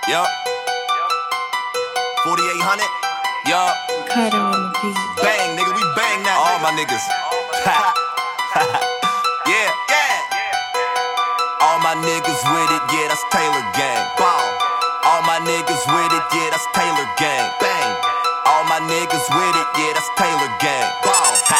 Yup. 4800. Yup. Carter on the beat. Bang, nigga, we bang that. All my niggas. Yeah, yeah. All my niggas with it, yeah, that's Taylor gang. Ball. All my niggas with it, yeah, that's Taylor gang. Bang. All my niggas with it, yeah, that's Taylor gang. Ball. Ha.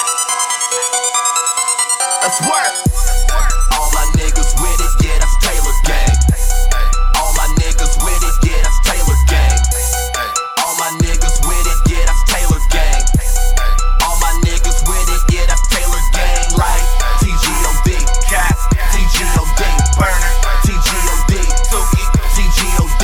Let's work. All my niggas with it, yeah, that's Taylor gang. All my niggas with it, yeah, that's Taylor gang. All my niggas with it, yeah, that's Taylor gang. All my niggas with it, yeah, that's Taylor gang. Like TGOD, Cat, TGOD, Burner, TGOD, Tuki, TGOD.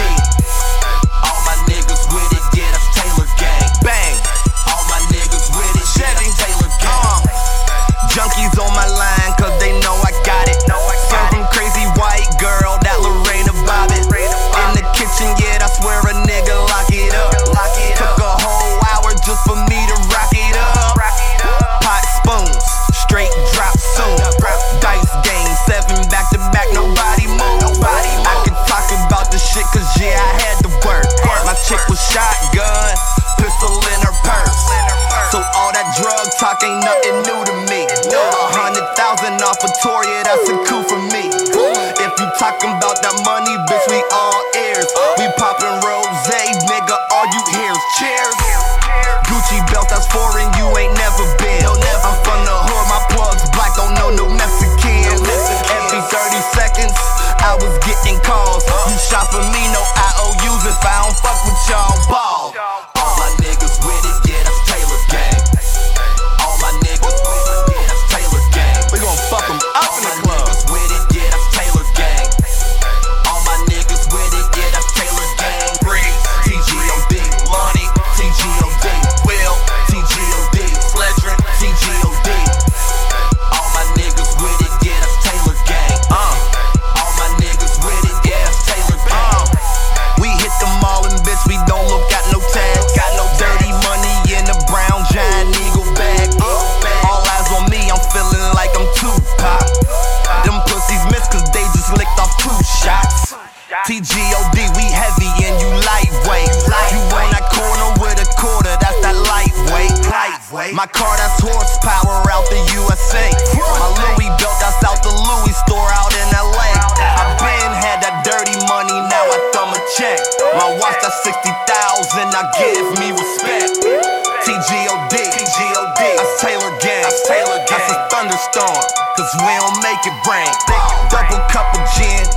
All my niggas with it, yeah, that's Taylor gang. Bang. All my niggas with it, yeah, that's Taylor gang. Junkies on my line, cause they know I got it. Some crazy white girl, that Lorena Bobbitt. In the kitchen, yeah, I swear a nigga lock it up. Took a whole hour just for me to rock it up. Pot spoons, straight drop soon. Dice game, 7 back to back, nobody move. I can talk about this shit cause yeah, I had to work. My chick was shotgun, pistol in her purse. So all that drug talk ain't nothing new to me. 100,000 off of Toria, that's a coup for me. If you talking about that money, bitch, we all ears. We poppin' rose, nigga, all you hear is cheers. Gucci belt, that's foreign, you ain't never been. I'm from the hood, my plugs black, don't know no Mexican. Every 30 seconds, I was getting calls. You shop for me, no IOUs if I don't fuck with y'all, ball. All my niggas with it, yeah, that's Taylor gang. All my niggas with it, yeah, that's Taylor gang. We gon' fuck them up in the club. All my niggas with it, yeah, that's Taylor gang. All my niggas with it, yeah, that's Taylor gang. Breeze, TGOD, Lonnie, TGOD, Will, TGOD, Sledrin, TGOD. All my niggas with it, yeah, that's Taylor gang. All my niggas with it, yeah, that's Taylor gang. We hit the mall and bitch, we don't look at no tags. Got no dirty money in the brown giant eagle bag. All eyes on me, I'm feeling like I'm Tupac. Them pussies miss cause they just licked off 2 shots. TGOD, we heavy and you lightweight. You on that corner with a quarter, that's that lightweight. My car, that's horsepower out the USA. My Louis belt, that's out the Louis store out in LA. I been had that dirty money, now I thumb a check. My watch, that's 60,000, I give me respect. TGOD, that's Taylor gang. That's a thunderstorm, cause we don't make it rain. Double cup of gin,